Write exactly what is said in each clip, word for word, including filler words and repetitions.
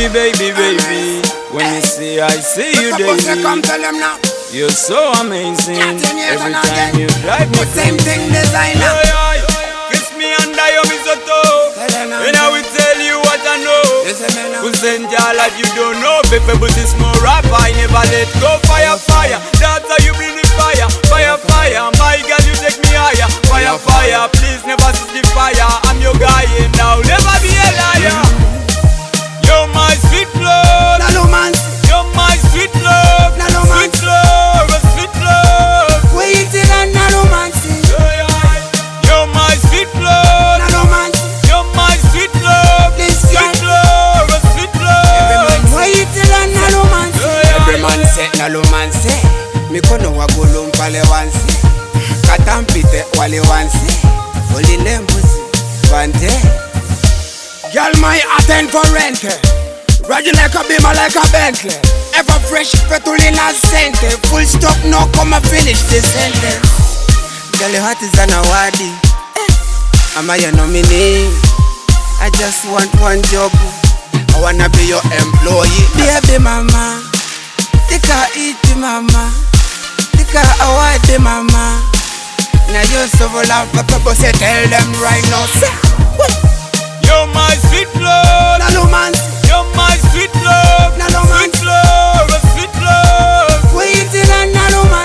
Baby, baby, baby, when you see I see you daily. Come tell them now. You're so amazing. Every time you drive me same thing designer. Kiss me under your mistletoe, and I will tell you what I know. Who send y'all like you don't know? Baby, but it's more rap. I never let go. Fire, fire, that's how you bring the fire. Fire, fire, my girl, you take me higher. Fire, fire, please never cease the fire. I'm your guy and now never be a liar. You're my sweet love, Nalo man, you're my sweet love, Nalo man, sweet love, sweet love. wait till I nalo man, you're my sweet love, Nalo man, you're my sweet love, sweet love, sweet love. wait till I nalo man. Every man say nalo man say, mikono wagulu mpale wansi, katampite wale wansi, oline mbuzi bante. Girl, my attend for rent. Riding like a beamer, like a Bentley. Ever fresh, petulina sente. Full stop, no come and finish this sentence. Girl, your heart is an awardee. Am I your nominee? I just want one job. I wanna be your employee. Baby mama, tika iti mama, tika award mama. Now you're so full of purpose, tell them right now. Say, you're my sweet love, Nalo man, you're my sweet love, Nalo man, sweet love, sweet love. wait till I nalo man,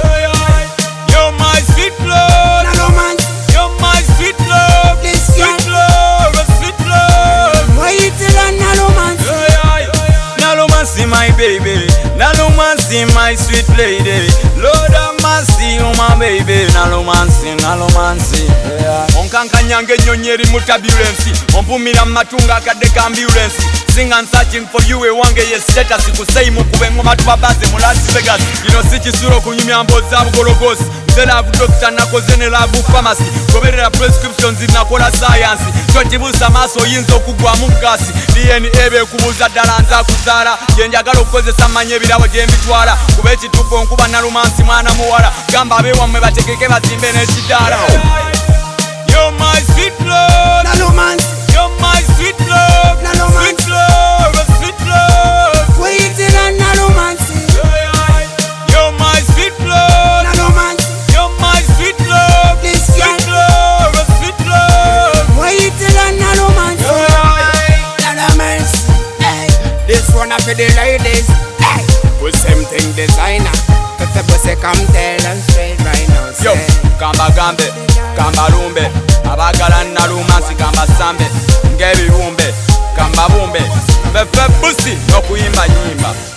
you're my sweet love, Nalo man, you're my sweet love, sweet love, sweet love. wait till I nalo man. Nalo man see my baby, Nalo man see my sweet lady. Lord have mercy on my baby. Nalo man see, Nalo man see. Onkankanyange nyonyeri mutabulensi, ompumira matunga akadeka ambulance. Sing and searching for you ewange ye status kusei mukube ngoma tubabaze mu Las Vegas. Kino si kisuro kunyumya mboza bugologosi. Nze love doctor nakoze ne love pharmacy. Goberera prescriptions nakola science. Tokibuusa maaso oyinza okugwamu gasi. D N A bekubuuza ddala nza kuzaala. Gye njagala okukozesa manya ebirabo gye mbitwala. Kuba ekituufu nkuba nalumansi mwana muwala. Gamba abeewammwe bategeke bazimbe n'ekidaala. You're my sweet love, Nalo man, you're my sweet love, Nalo man, sweet love, sweet love. wait till I nalo man, You're my sweet love, Nalo man, you're my sweet love, sweet love, sweet love. wait till I nalo man, Nalo man. Hey, this one for the ladies. Hey, with same thing designer. If the pussy come tell them straight right now. Yo, Say, kamba gambe, kamba lumbe, abagala nalumansi kamba sambe, ng'ebibumbe, kamba bumbe, fefe pussy n'okuyimba nyimba.